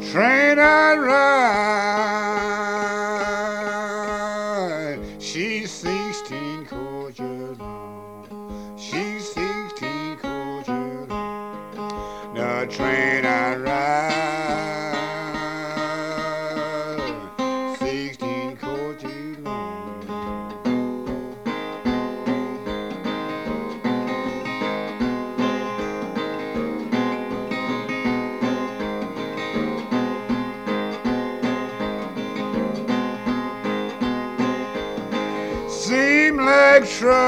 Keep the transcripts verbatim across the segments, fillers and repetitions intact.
Train I ride, she's sixteen coaches long. She's sixteen coaches long. The train I ride, sixteen coaches long. Seem like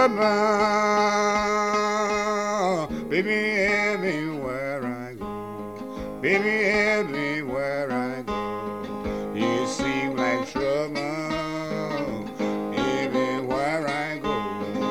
trouble, baby, everywhere I go. Baby, everywhere I go. You seem like trouble, everywhere I go.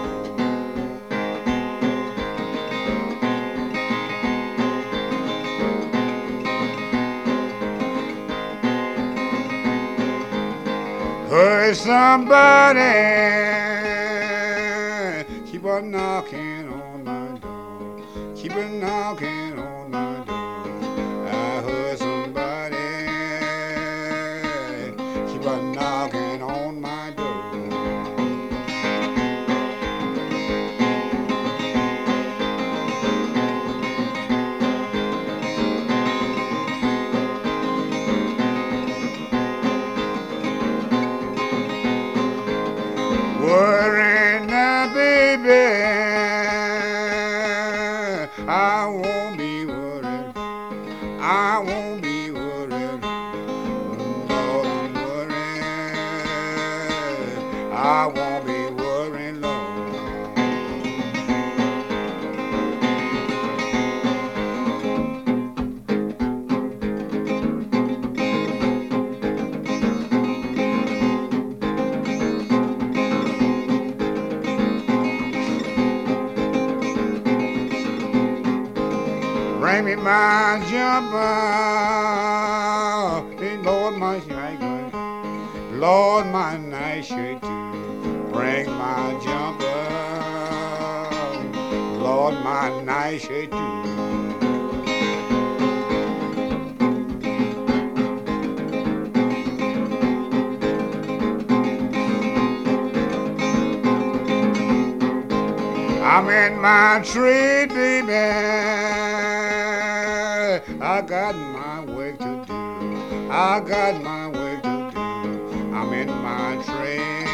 Hurt somebody. Keep on knocking on my door. Keep on knocking on my door. I heard somebody. Keep on knocking on my door. Worry now, baby. I won't be worried. I won't be worried. Lord, I'm worried. I won't be worried, Lord. Bring me my jumper, hey, Lord, my shirt, Lord, my nice shirt too. Bring my jumper, Lord, my nice shirt too. I'm in my trade, baby. I got my work to do. I got my work to do. I'm in my trade.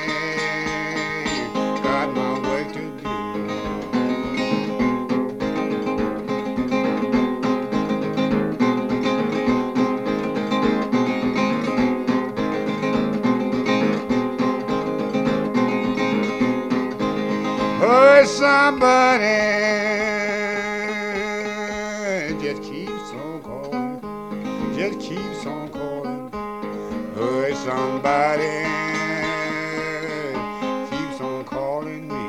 Got my work to do. Hurt somebody. Just keeps on calling, just keeps on calling. Hurt somebody, keeps on calling me.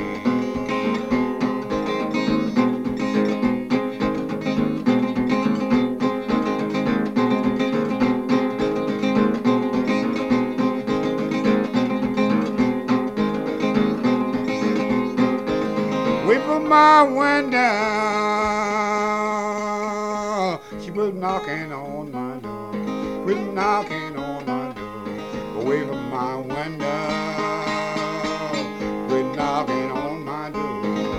Wait for my window. Keep knocking on my door. Quit knocking on my door. Away from my window. Quit knocking on my door.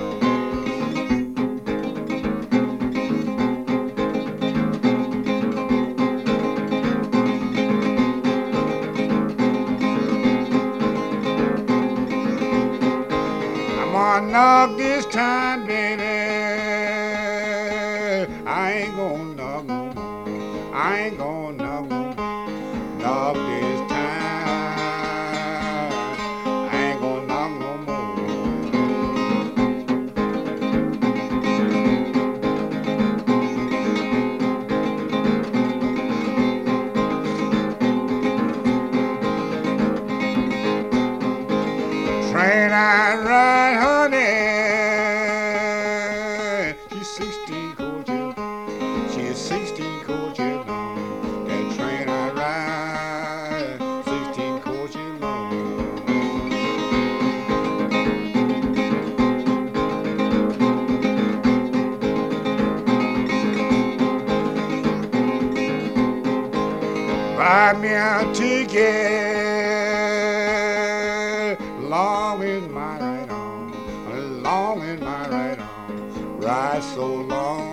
I'm gonna knock this time, baby. I ain't gonna knock no more. I ain't gonna knock no more. Knock this time. I ain't gonna knock no more. Train I ride, honey. She's sixteen coaches. She's sixteen coaches long. That train I ride, sixteen coaches long. Buy me a ticket, long with my right arm, long with my right arm, ride so long.